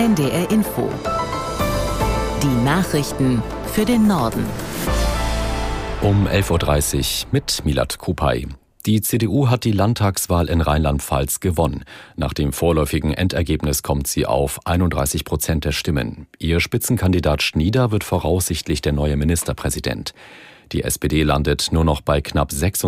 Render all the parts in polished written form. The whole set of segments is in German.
NDR Info. Die Nachrichten für den Norden. Um 11.30 Uhr mit Milad Kupay. Die CDU hat die Landtagswahl in Rheinland-Pfalz gewonnen. Nach dem vorläufigen Endergebnis kommt sie auf 31% der Stimmen. Ihr Spitzenkandidat Schnieder wird voraussichtlich der neue Ministerpräsident. Die SPD landet nur noch bei knapp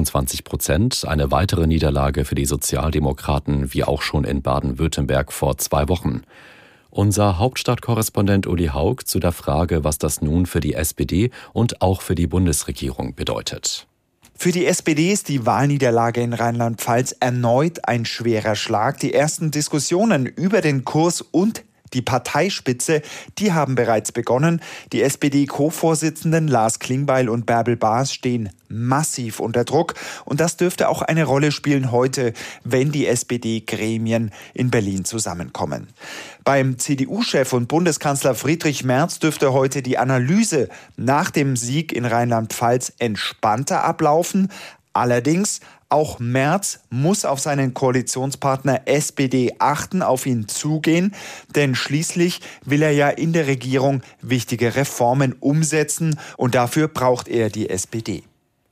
26%, eine weitere Niederlage für die Sozialdemokraten, wie auch schon in Baden-Württemberg vor 2 Wochen. Unser Hauptstadtkorrespondent Uli Haug zu der Frage, was das nun für die SPD und auch für die Bundesregierung bedeutet. Für die SPD ist die Wahlniederlage in Rheinland-Pfalz erneut ein schwerer Schlag. Die ersten Diskussionen über den Kurs und die Parteispitze, die haben bereits begonnen. Die SPD-Co-Vorsitzenden Lars Klingbeil und Bärbel Baas stehen massiv unter Druck. Und das dürfte auch eine Rolle spielen heute, wenn die SPD-Gremien in Berlin zusammenkommen. Beim CDU-Chef und Bundeskanzler Friedrich Merz dürfte heute die Analyse nach dem Sieg in Rheinland-Pfalz entspannter ablaufen. Allerdings, auch Merz muss auf seinen Koalitionspartner SPD achten, auf ihn zugehen, denn schließlich will er ja in der Regierung wichtige Reformen umsetzen und dafür braucht er die SPD.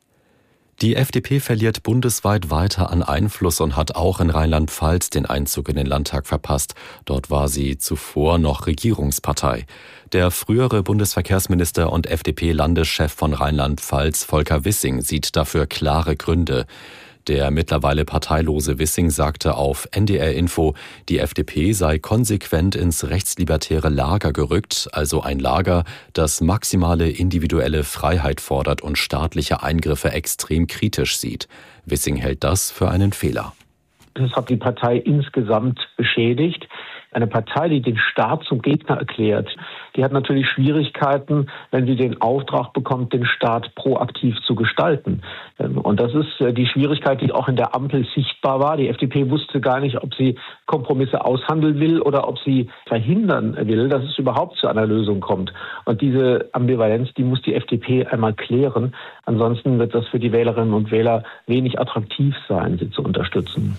Die FDP verliert bundesweit weiter an Einfluss und hat auch in Rheinland-Pfalz den Einzug in den Landtag verpasst. Dort war sie zuvor noch Regierungspartei. Der frühere Bundesverkehrsminister und FDP-Landeschef von Rheinland-Pfalz, Volker Wissing, sieht dafür klare Gründe. Der mittlerweile parteilose Wissing sagte auf NDR Info, die FDP sei konsequent ins rechtslibertäre Lager gerückt, also ein Lager, das maximale individuelle Freiheit fordert und staatliche Eingriffe extrem kritisch sieht. Wissing hält das für einen Fehler. Das hat die Partei insgesamt beschädigt. Eine Partei, die den Staat zum Gegner erklärt, die hat natürlich Schwierigkeiten, wenn sie den Auftrag bekommt, den Staat proaktiv zu gestalten. Und das ist die Schwierigkeit, die auch in der Ampel sichtbar war. Die FDP wusste gar nicht, ob sie Kompromisse aushandeln will oder ob sie verhindern will, dass es überhaupt zu einer Lösung kommt. Und diese Ambivalenz, die muss die FDP einmal klären. Ansonsten wird das für die Wählerinnen und Wähler wenig attraktiv sein, sie zu unterstützen.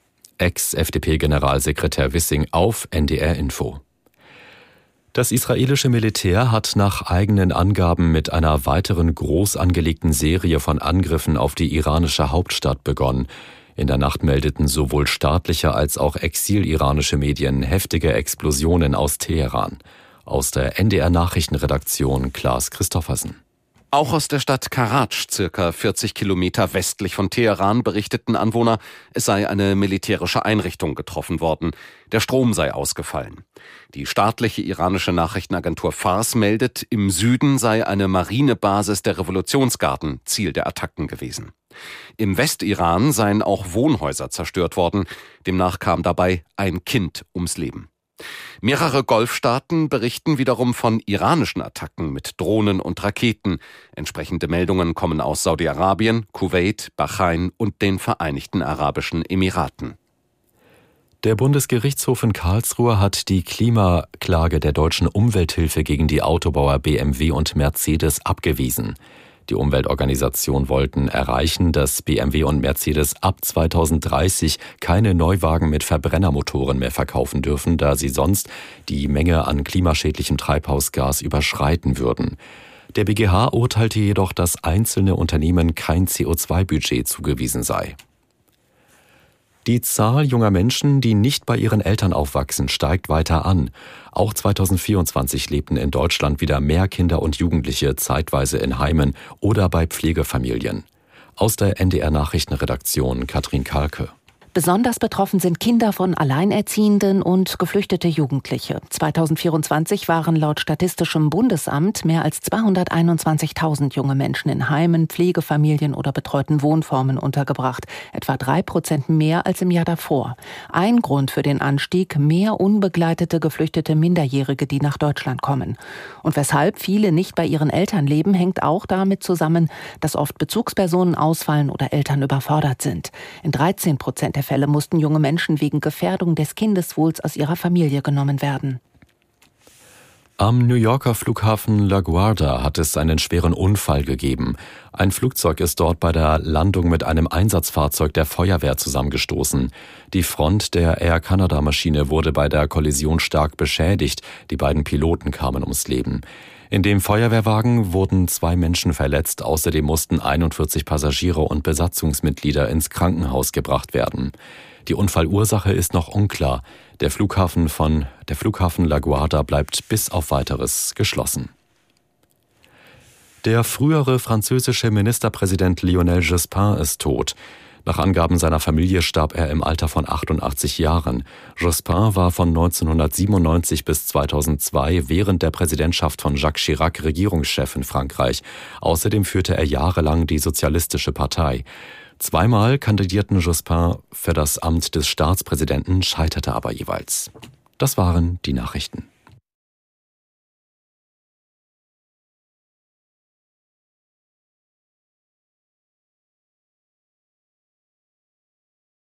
Ex-FDP-Generalsekretär Wissing auf NDR Info. Das israelische Militär hat nach eigenen Angaben mit einer weiteren groß angelegten Serie von Angriffen auf die iranische Hauptstadt begonnen. In der Nacht meldeten sowohl staatliche als auch exil-iranische Medien heftige Explosionen aus Teheran. Aus der NDR-Nachrichtenredaktion Klaas Christoffersen. Auch aus der Stadt Karatsch, circa 40 Kilometer westlich von Teheran, berichteten Anwohner, es sei eine militärische Einrichtung getroffen worden. Der Strom sei ausgefallen. Die staatliche iranische Nachrichtenagentur Fars meldet, im Süden sei eine Marinebasis der Revolutionsgarden Ziel der Attacken gewesen. Im Westiran seien auch Wohnhäuser zerstört worden. Demnach kam dabei ein Kind ums Leben. Mehrere Golfstaaten berichten wiederum von iranischen Attacken mit Drohnen und Raketen. Entsprechende Meldungen kommen aus Saudi-Arabien, Kuwait, Bahrain und den Vereinigten Arabischen Emiraten. Der Bundesgerichtshof in Karlsruhe hat die Klimaklage der deutschen Umwelthilfe gegen die Autobauer BMW und Mercedes abgewiesen. Die Umweltorganisationen wollten erreichen, dass BMW und Mercedes ab 2030 keine Neuwagen mit Verbrennermotoren mehr verkaufen dürfen, da sie sonst die Menge an klimaschädlichem Treibhausgas überschreiten würden. Der BGH urteilte jedoch, dass einzelne Unternehmen kein CO2-Budget zugewiesen sei. Die Zahl junger Menschen, die nicht bei ihren Eltern aufwachsen, steigt weiter an. Auch 2024 lebten in Deutschland wieder mehr Kinder und Jugendliche zeitweise in Heimen oder bei Pflegefamilien. Aus der NDR-Nachrichtenredaktion Katrin Kalke. Besonders betroffen sind Kinder von Alleinerziehenden und geflüchtete Jugendliche. 2024 waren laut Statistischem Bundesamt mehr als 221.000 junge Menschen in Heimen, Pflegefamilien oder betreuten Wohnformen untergebracht. Etwa 3% mehr als im Jahr davor. Ein Grund für den Anstieg: mehr unbegleitete geflüchtete Minderjährige, die nach Deutschland kommen. Und weshalb viele nicht bei ihren Eltern leben, hängt auch damit zusammen, dass oft Bezugspersonen ausfallen oder Eltern überfordert sind. In 13% der Fälle mussten junge Menschen wegen Gefährdung des Kindeswohls aus ihrer Familie genommen werden. Am New Yorker Flughafen LaGuardia hat es einen schweren Unfall gegeben. Ein Flugzeug ist dort bei der Landung mit einem Einsatzfahrzeug der Feuerwehr zusammengestoßen. Die Front der Air Canada-Maschine wurde bei der Kollision stark beschädigt. Die beiden Piloten kamen ums Leben. In dem Feuerwehrwagen wurden 2 Menschen verletzt. Außerdem mussten 41 Passagiere und Besatzungsmitglieder ins Krankenhaus gebracht werden. Die Unfallursache ist noch unklar. Der Flughafen LaGuardia bleibt bis auf Weiteres geschlossen. Der frühere französische Ministerpräsident Lionel Jospin ist tot. Nach Angaben seiner Familie starb er im Alter von 88 Jahren. Jospin war von 1997 bis 2002 während der Präsidentschaft von Jacques Chirac Regierungschef in Frankreich. Außerdem führte er jahrelang die Sozialistische Partei. 2-mal kandidierten Jospin für das Amt des Staatspräsidenten, scheiterte aber jeweils. Das waren die Nachrichten.